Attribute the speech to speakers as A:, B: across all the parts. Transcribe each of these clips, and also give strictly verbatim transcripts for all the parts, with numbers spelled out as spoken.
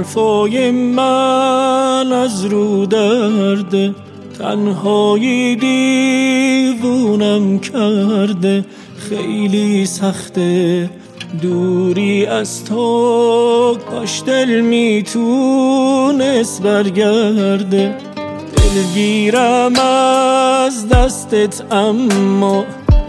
A: حرفای من از رو درده، تنهایی دیوونم کرده. خیلی سخته دوری از تو، کاش دل میتونست برگرده. دلگیرم از دستت اما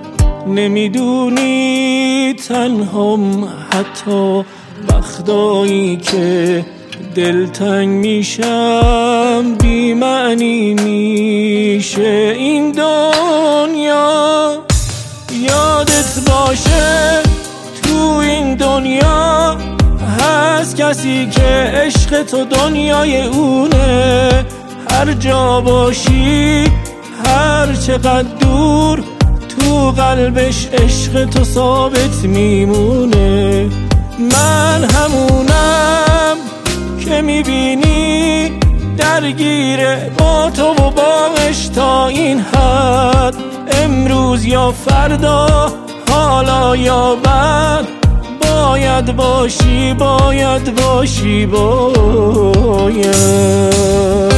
A: نمیدونی تنهام، حتی وقتایی که دلتنگ میشم بی معنی میشه این دنیا. یادت باشه تو این دنیا هست کسی که عشق تو دنیای اونه. هر جا باشی هر چقدر دور، تو قلبش عشق تو ثابت میمونه. من همونم که میبینی درگیره با تو و باش تا این حد. امروز یا فردا، حالا یا بعد، باید باشی باید باشی باید.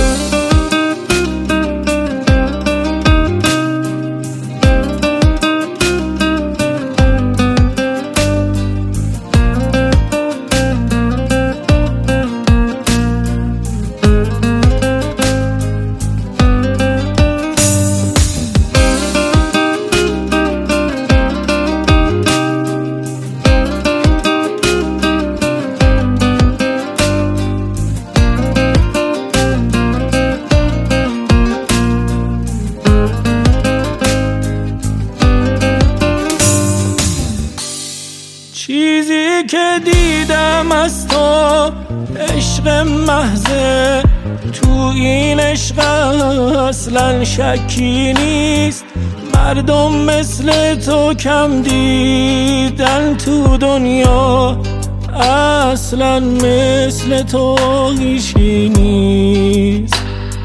A: چیزی که دیدم از تو عشق محضه، تو این عشق اصلا شکی نیست. مردم مثل تو کم دیدن تو دنیا، اصلا مثل تو هیچی نیست.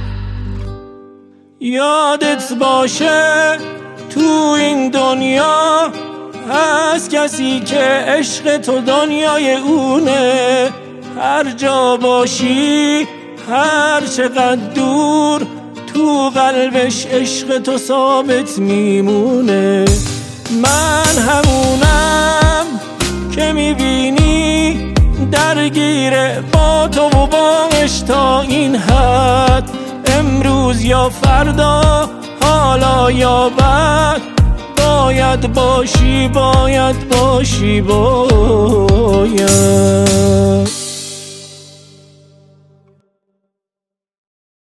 A: یادت باشه تو این دنیا هست کسی که عشق تو دنیای اونه. هر جا باشی هر چقدر دور، تو قلبش عشق تو ثابت میمونه. من همونم که میبینی درگیره با تو و باش تا این حد. امروز یا فردا، حالا یا بعد، باید باشی باید باشی باید.